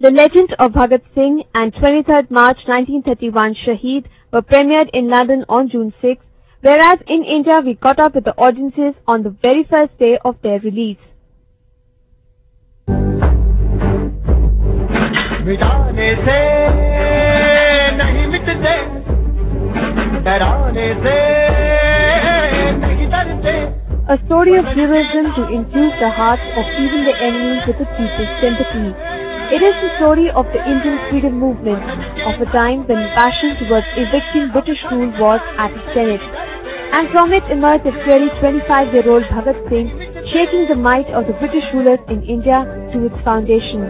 The Legend of Bhagat Singh and 23rd March 1931 Shaheed were premiered in London on June 6, whereas in India we caught up with the audiences on the very first day of their release. A story of heroism to infuse the hearts of even the enemies with its deepest sympathy. It is the story of the Indian freedom movement, of a time when passion towards evicting British rule was at its zenith. And from it emerged the fiery 25-year-old Bhagat Singh, shaking the might of the British rulers in India to its foundation.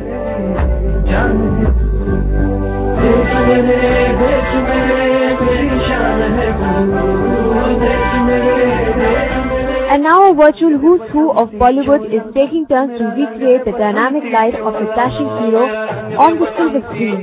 And now a virtual who's who of Bollywood is taking turns to recreate the dynamic life of the dashing hero on the silver screen.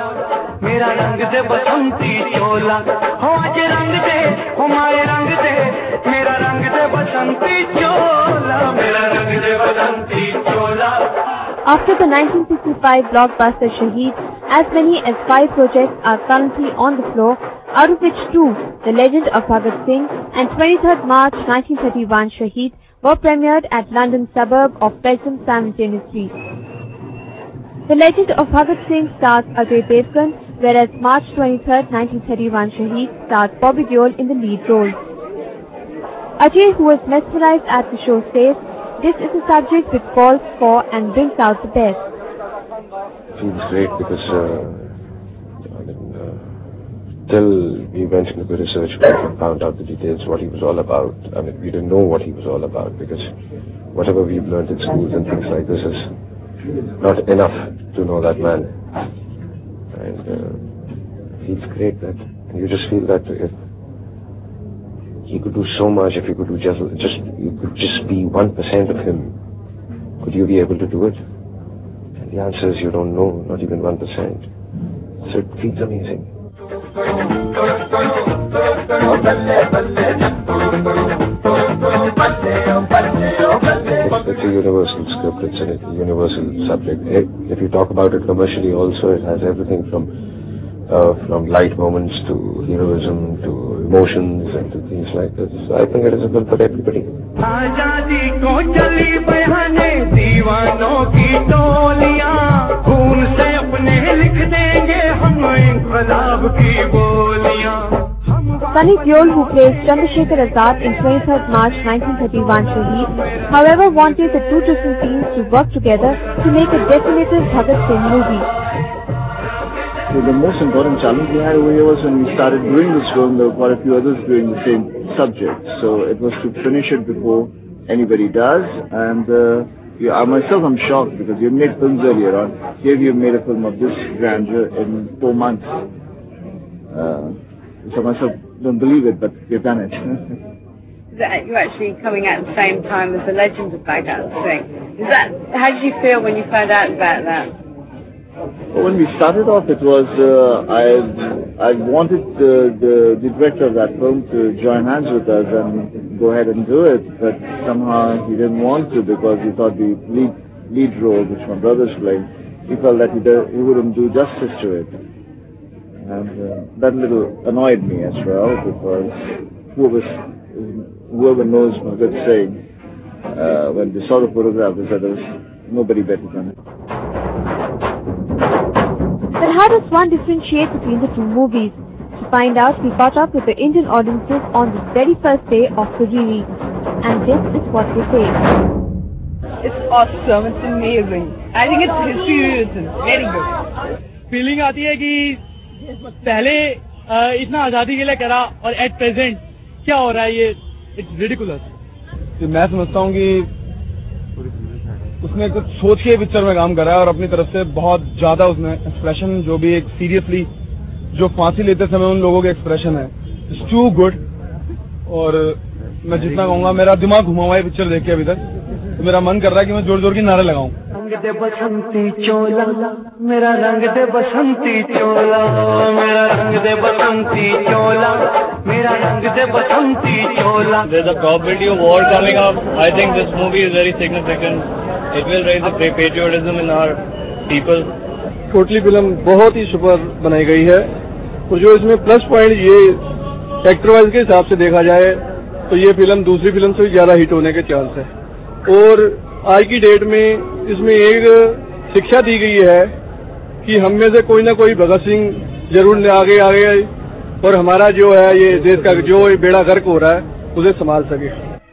After the 1965 blockbuster Shaheed, as many as 5 projects are currently on the floor, out of which 2, The Legend of Bhagat Singh and 23rd March 1931 Shaheed, were premiered at London's suburb of Feltham simultaneously. The Legend of Bhagat Singh stars Ajay Devgan, whereas March 23rd 1931 Shaheed stars Bobby Deol in the lead role. Ajay, who was mesmerized at the show, says, "This is a subject which calls for and brings out the best." It feels great because till we went into the research and found out the details, what he was all about. I mean, we didn't know what he was all about because whatever we've learned in schools and things like this is not enough to know that man. And it feels great that you just feel that if he could do so much, if you could do you could just be 1% of him, could you be able to do it? And the answer is you don't know, not even 1%. So it feels amazing. It's a universal script, it's a universal subject. If you talk about it commercially also, it has everything from light moments to heroism to emotions and to things like this. So I think it is a film for everybody. Sunny Deol, who plays Chandrasekhar Azad in 23rd March 1931 Shaheed, however wanted the two different teams to work together to make a definitive Bhagat Singh movie. So the most important challenge we had over here was when we started doing this film, there were quite a few others doing the same subject. So it was to finish it before anybody does. And myself, I'm shocked because you've made films earlier on. Here you've made a film of this grandeur in 4 months. So myself don't believe it, but you've done it. You're actually coming out at the same time as The Legend of Bhagat Singh. How did you feel when you found out about that? Well, when we started off, it was I wanted the director of that film to join hands with us and go ahead and do it, but somehow he didn't want to because he thought the lead role, which my brother's playing, he felt that he wouldn't do justice to it. And that little annoyed me as well because whoever knows Bhagat Singh, when they saw the photograph, they said there was nobody better than him. But how does one differentiate between the two movies? To find out, we caught up with the Indian audiences on the very first day of the release. And this is what they say. It's awesome, it's amazing. I think it's history written, very good. Feeling आती है कि पहले इतना आजादी के लिए करा और एट प्रेजेंट क्या हो रहा है ये इट्स रिडिकुलस। मैं समझता हूँ कि उसने कुछ सोच के पिक्चर में काम करा है और अपनी तरफ से बहुत ज्यादा उसने एक्सप्रेशन जो भी एक सीरियसली जो फांसी लेते समय उन लोगों के एक्सप्रेशन है इट्स टू गुड। और मैं जितना कहूँगा मेरा दिमाग घुमा हुआ है पिक्चर देख के अभी तक, तो मेरा मन कर रहा है कि मैं जोर जोर की नारे लगाऊं। रंग दे बसंती चोला मेरा रंग दे बसंती चोला मेरा रंग दे बसंती चोला मेरा रंग दे बसंती चोला। There's a probability of war coming up. I think this movie is very significant. It will raise the patriotism in our people. Totally film बहुत ही सुपर बनाई गई है और जो इसमें प्लस पॉइंट ये एक्टर वाइज के हिसाब से देखा जाए तो ये फिल्म दूसरी फिल्म से ज्यादा हिट होने के चांस है। और आज की डेट में इसमें एक शिक्षा दी गई है कि हम में से कोई ना कोई भगत सिंह जरूर आगे और हमारा जो है ये देश का जो बेड़ा गर्क हो रहा है उसे संभाल सके।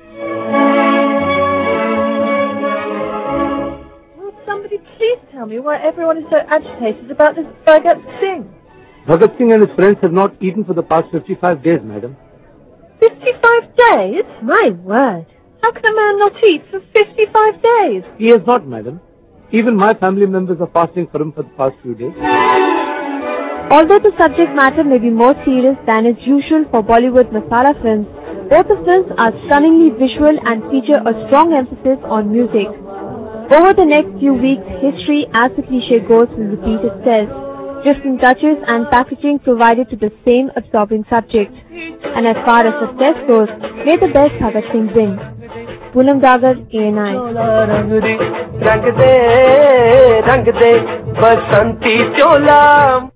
Somebody please tell me why everyone is so agitated about this Bhagat Singh. Bhagat Singh and his friends have not eaten for the past 55 days, madam. 55 days? My word. How can a man not eat for 55 days? He has not, madam. Even my family members are fasting for him for the past few days. Although the subject matter may be more serious than is usual for Bollywood masala films, both the films are stunningly visual and feature a strong emphasis on music. Over the next few weeks, history, as the cliche goes, will repeat itself. Different touches and packaging provided to the same absorbing subject. And as far as success goes, may the best Bhagat Singh win. Poonam Dagar, ANI. रंग दे बसंती चोला